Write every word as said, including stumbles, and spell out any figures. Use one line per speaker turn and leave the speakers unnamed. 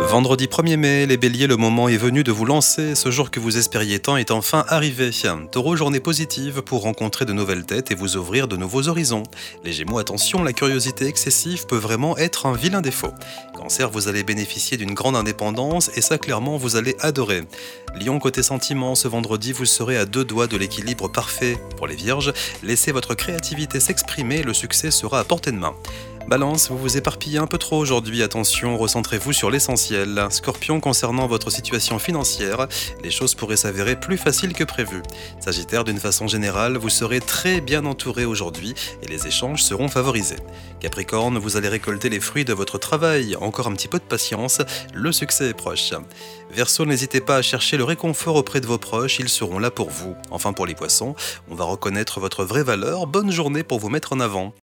Vendredi premier mai, les béliers, le moment est venu de vous lancer. Ce jour que vous espériez tant est enfin arrivé. Taureau, journée positive pour rencontrer de nouvelles têtes et vous ouvrir de nouveaux horizons. Les gémeaux, attention, la curiosité excessive peut vraiment être un vilain défaut. Cancer, vous allez bénéficier d'une grande indépendance et ça clairement vous allez adorer. Lion, côté sentiments, ce vendredi vous serez à deux doigts de l'équilibre parfait. Pour les vierges, laissez votre créativité s'exprimer, le succès sera à portée de main. Balance, vous vous éparpillez un peu trop aujourd'hui, attention, recentrez-vous sur l'essentiel. Scorpion, concernant votre situation financière, les choses pourraient s'avérer plus faciles que prévu. Sagittaire, d'une façon générale, vous serez très bien entouré aujourd'hui et les échanges seront favorisés. Capricorne, vous allez récolter les fruits de votre travail, encore un petit peu de patience, le succès est proche. Verseau, n'hésitez pas à chercher le réconfort auprès de vos proches, ils seront là pour vous. Enfin pour les poissons, on va reconnaître votre vraie valeur, bonne journée pour vous mettre en avant.